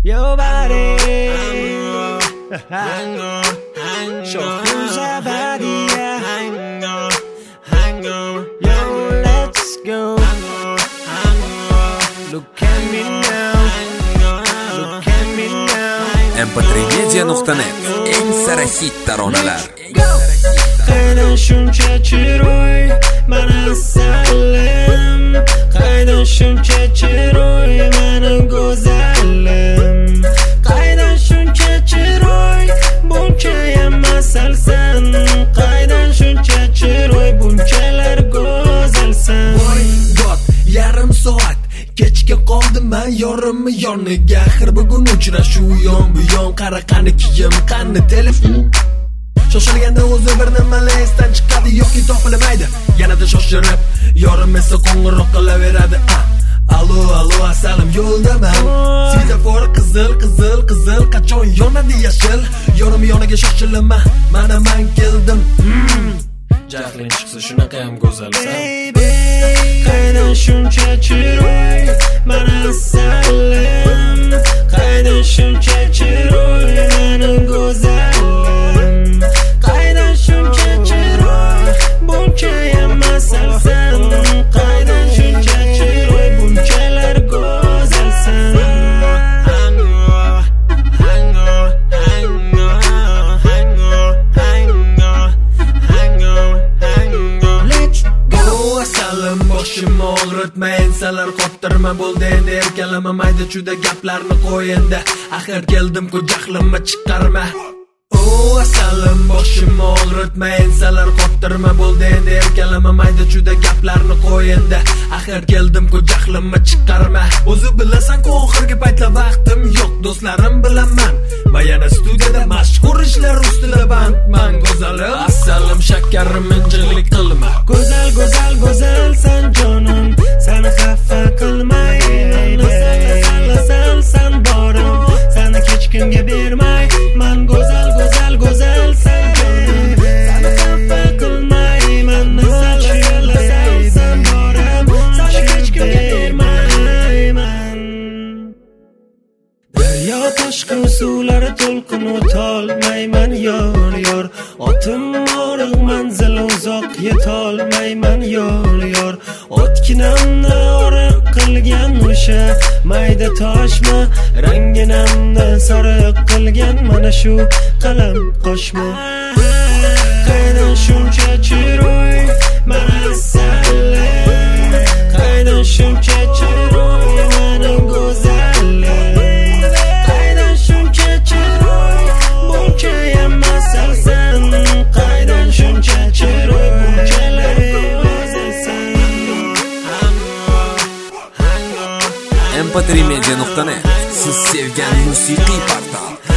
Your body Shows body Yo, let's go Look at me now Look at me now mp3media.net eng sara hit taronalar. Qaydan shuncha chiroy mana salim Qaydan shuncha chiroy mana go'zalim Qaydan shuncha chiroy buncha emas alsan Qaydan shuncha chiroy bunchalar go'zalsan Voy God, yarim soat kechga qoldim men yorimni yoniga Axir bugun uchrashuv yon bu yon qara qani kiyim qani telefon Shoshilganda o'zi bir nima esdan chiqadi yoki topilmaydi Yanada shoshirib yorim esa qo'ng'iroq qilaveradi Allo allo assalom yo'ldaman Svetofor qizil qizil qizil qachon yonadi yashil Yorim yoniga shoshilaman mana men keldim Jahling chiqsa shunaqa ham go'zalsan Qaydan shuncha chiroy mana salim Qaydan shuncha chiroy mana go'zalim Qaydan shuncha chiroy buncha emas alsan Qaydan shuncha chiroy bunchalar go'zalsan Boshimni og'ritma ensalar qottirma bo'ldi endi erkalama mayda juda gaplarni qo'y endi Axir keldim-ku jahlimni chiqarma asalim boshimni og'ritma ensalar qottirma bo'ldi endi erkalama mayda juda gaplarni qo'y endi Axir keldim-ku jahlimni chiqarma O'zi bilasan-ku oxirgi paytlar vaqtim yo'q do'stlarim bilaman Va yana studiyada mashhur ishlar ustida bandman Go'zalim asalim shakarim injiqlik qilma Go'zal go'zal go'zalsan jonim Seni xafa qilmay San borim Seni hech kimga bermay Men go'zal go'zal go'zalsan jonim Seni xafa qilmayman San borim Seni hech kimga bermayman Daryo toshqin suvlari to'lqin o'tolmayman yor yor Otim moriq manzil uzoq yetolmayman yor Otkinamni oriq qilgan o'sha mayda toshma Ranginamni sariq qilgan mana shu qalam qo'shma Qaydan shuncha chiroy mana salim Qaydan shuncha chiroy mana go'zalim Qaydan shuncha chiroy buncha emas alsan Qaydan shuncha chiroy bunchalar go'zalsan mp3media.net siz sevgan musiqiy portal.